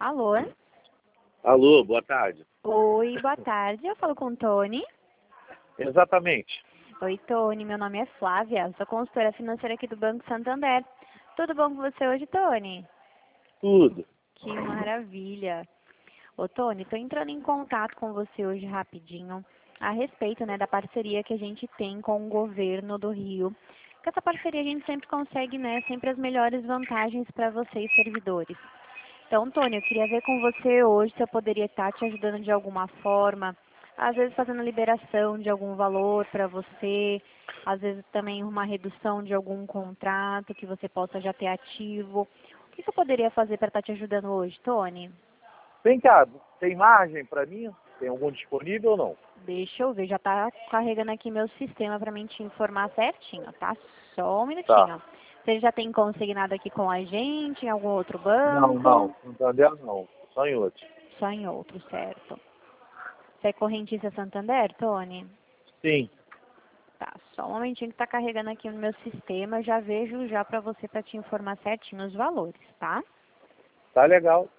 Alô? Alô, boa tarde. Oi, boa tarde. Eu falo com o Tony. Exatamente. Oi, Tony. Meu nome é Flávia. Sou consultora financeira aqui do Banco Santander. Tudo bom com você hoje, Tony? Tudo. Que maravilha. Ô, Tony, estou entrando em contato com você hoje rapidinho a respeito, né, da parceria que a gente tem com o governo do Rio. Com essa parceria a gente sempre consegue, né, sempre as melhores vantagens para vocês, servidores. Então, Tony, eu queria ver com você hoje se eu poderia estar te ajudando de alguma forma, às vezes fazendo liberação de algum valor para você, às vezes também uma redução de algum contrato que você possa já ter ativo. O que eu poderia fazer para estar te ajudando hoje, Tony? Vem cá, tem margem para mim? Tem algum disponível ou não? Deixa eu ver, já está carregando aqui meu sistema para mim te informar certinho, tá? Só um Tá. minutinho. Você já tem consignado aqui com a gente, em algum outro Não, banco? não. Santander não. Só em outros. Só em outro, certo. Você é correntista Santander, Tony? Sim. Tá, só um momentinho que está carregando aqui no meu sistema, eu já vejo já para você para te informar certinho os valores, tá? Tá legal.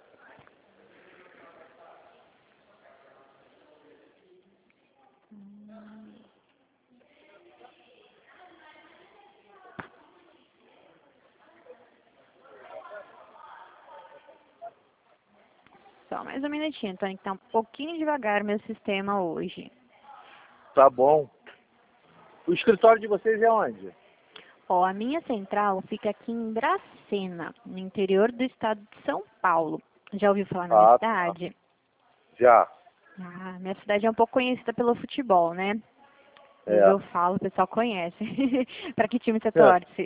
Só mais um minutinho, Tony, que tá um pouquinho devagar meu sistema hoje. Tá bom. O escritório de vocês é onde? Ó, a minha central fica aqui em Dracena, no interior do estado de São Paulo. Já ouviu falar na minha Ah, tá. cidade? Já. Ah, minha cidade é um pouco conhecida pelo futebol, né? Às vezes É. eu falo, o pessoal conhece. Para que time você É. torce?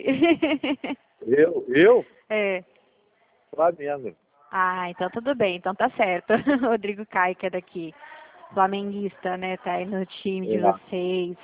Eu? É. Flamengo. Ah, então tudo bem, então tá certo. Rodrigo Caio, que é daqui. Flamenguista, né? Tá aí no time de É. vocês.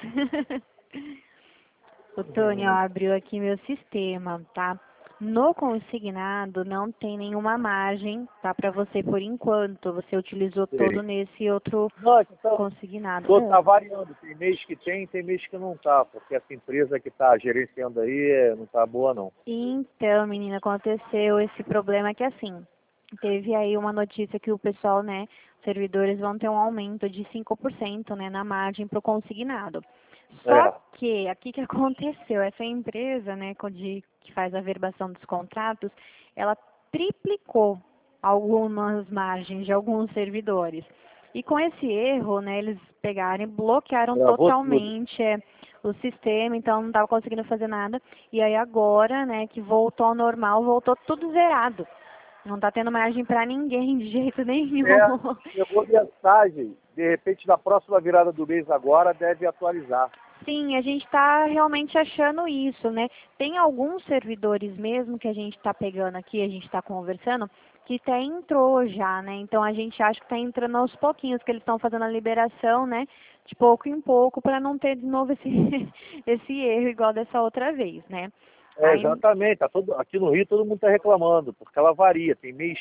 O Tony, ó, abriu aqui meu sistema, tá? No consignado não tem nenhuma margem, tá? Para você por enquanto. Você utilizou todo Sei. nesse outro Não, então, consignado. tá variando. Tem mês que tem mês que não tá, porque essa empresa que tá gerenciando aí não tá boa, não. Então, menina, aconteceu esse problema que assim, teve aí uma notícia que o pessoal, né, servidores vão ter um aumento de 5%, né, na margem para o consignado. Só É. que, aqui que aconteceu, essa empresa, né, que faz a verbação dos contratos, ela triplicou algumas margens de alguns servidores. E com esse erro, né, eles pegaram e bloquearam Travou tudo. totalmente o sistema, então não estava conseguindo fazer nada. E aí agora, né, que voltou ao normal, voltou tudo zerado. Não está tendo margem para ninguém de jeito nenhum. É, chegou mensagem. De repente, na próxima virada do mês agora, deve atualizar. Sim, a gente está realmente achando isso, né? Tem alguns servidores mesmo que a gente está pegando aqui, a gente está conversando, que até entrou já, né? Então a gente acha que está entrando aos pouquinhos, que eles estão fazendo a liberação, né? De pouco em pouco, para não ter de novo esse, esse erro igual dessa outra vez, né? É, Aí, exatamente. Aqui no Rio todo mundo está reclamando, porque ela varia. Tem mês.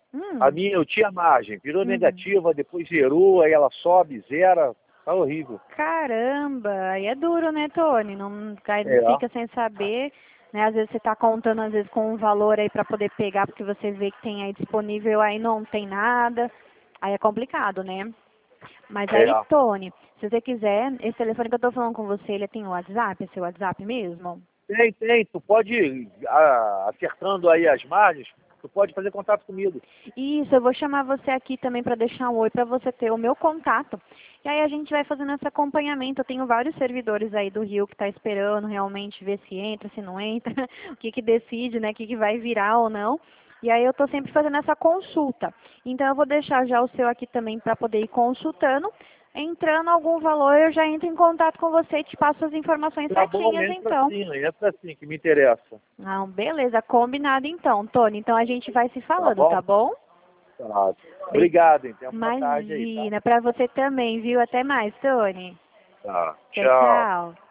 A hum, minha eu tinha margem, virou uhum. negativa, depois zerou, aí ela sobe, zera. Tá horrível. Caramba, aí é duro, né, Tony? Não, aí não É. fica sem saber, né? Às vezes você está contando, às vezes, com um valor aí para poder pegar, porque você vê que tem aí disponível, aí não tem nada. Aí é complicado, né? Mas É. aí, Tony, se você quiser, esse telefone que eu tô falando com você, ele tem o WhatsApp? É seu WhatsApp mesmo? Tem. Tu pode, acertando aí as margens, tu pode fazer contato comigo. Isso, eu vou chamar você aqui também para deixar um oi para você ter o meu contato. E aí a gente vai fazendo esse acompanhamento. Eu tenho vários servidores aí do Rio que está esperando realmente ver se entra, se não entra, o que que decide, né, o que que vai virar ou não. E aí eu estou sempre fazendo essa consulta. Então eu vou deixar já o seu aqui também para poder ir consultando. Entrando algum valor, eu já entro em contato com você e te passo as informações Tá bom, certinhas, então. entra sim, que me interessa. Não, beleza, combinado então, Tony. Então a gente vai se Tá falando, bom? tá bom? Tá. Bri- Obrigado, hein? Tenha uma boa tarde aí, tá? Imagina, para você também, viu? Até mais, Tony. Tá. Tchau, Tchau. tchau.